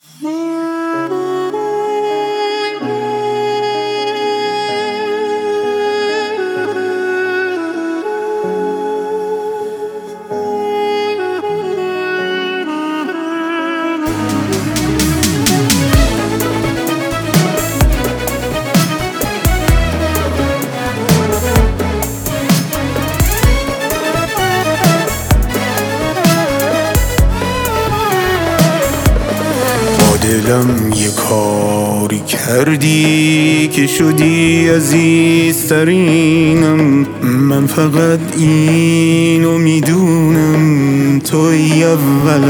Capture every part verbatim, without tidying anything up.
دلم یه کاری کردی که شدی عزیزترینم. من فقط اینو میدونم توی اول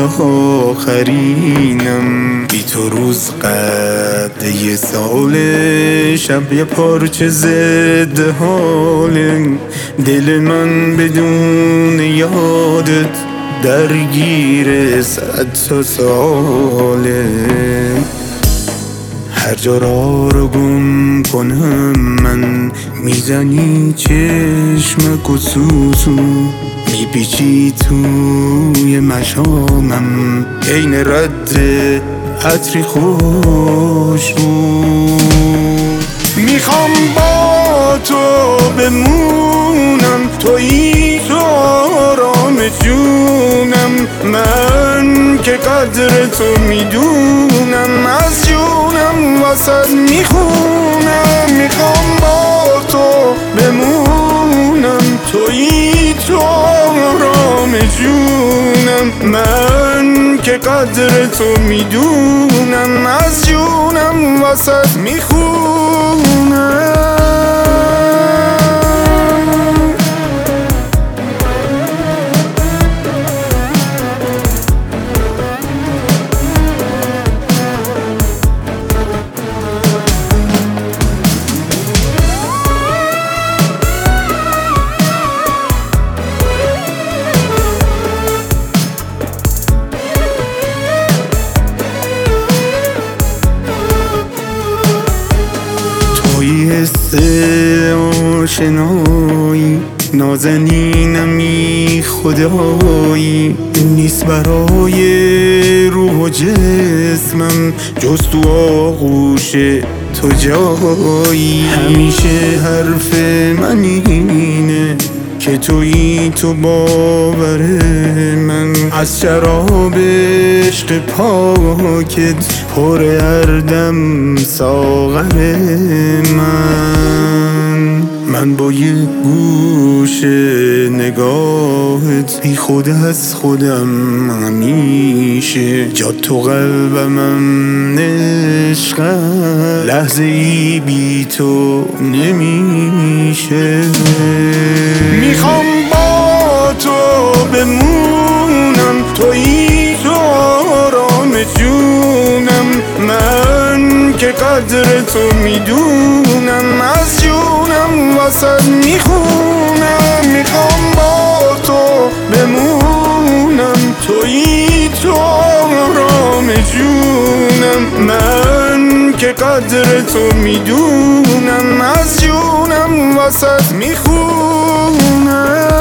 آخرینم. بی تو روز قد یه ساله، شب یه پارچه ضد حاله. دل من بدون یادت درگیر صد تا ساله. هر جا را رو گم کنم من، میزنی چشمک و سوسو، میپیچی توی مشامم عین رد عطری خوشبو. میخوام با تو بمونم، تویی تو آرام جونم. من که قدر تو میدونم، از جونم واسد میخونم. میخوام با تو بمونم، تویی تو آرام جونم. من که قدر تو میدونم، از جونم واسد میخونم. حس آشنایی، نازنینمی خدایی. نیست برای روح و جسمم جز تو آغوش تو جایی. همیشه حرف من اینه که تویی تو باور من. از شراب عشق پاکت پر هر دم ساغر من. من با یه گوش نگاهت بی خود از خودم همیشه. جا تو قلبم عشق، لحظه ای بی تو نمیشه. میخوام با تو بمونم، تویی تو آرام جونم. من که قدر تو میدونم، از جونم واسد میخونم. میخوام با تو بمونم، تویی تو آرام جونم. من که قدر تو میدونم، از جونم واسد میخونم.